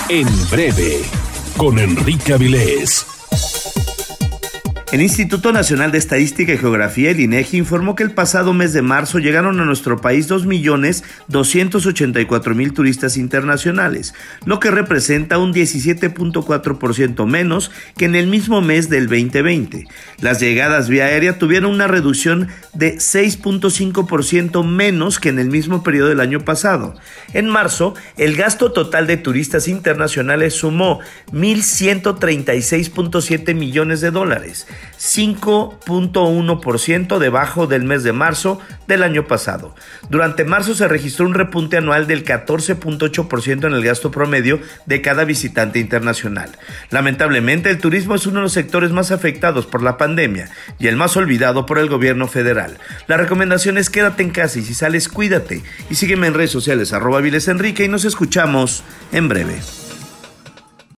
En breve, con Enrique Avilés. El Instituto Nacional de Estadística y Geografía, el INEGI, informó que el pasado mes de marzo llegaron a nuestro país 2.284.000 turistas internacionales, lo que representa un 17.4% menos que en el mismo mes del 2020. Las llegadas vía aérea tuvieron una reducción de 6.5% menos que en el mismo periodo del año pasado. En marzo, el gasto total de turistas internacionales sumó $1,136.7 millones, 5.1% debajo del mes de marzo del año pasado. Durante marzo se registró un repunte anual del 14.8% en el gasto promedio de cada visitante internacional. Lamentablemente, el turismo es uno de los sectores más afectados por la pandemia y el más olvidado por el gobierno federal. La recomendación es quédate en casa y si sales, cuídate. Y sígueme en redes sociales @AvilesEnrique y nos escuchamos en breve.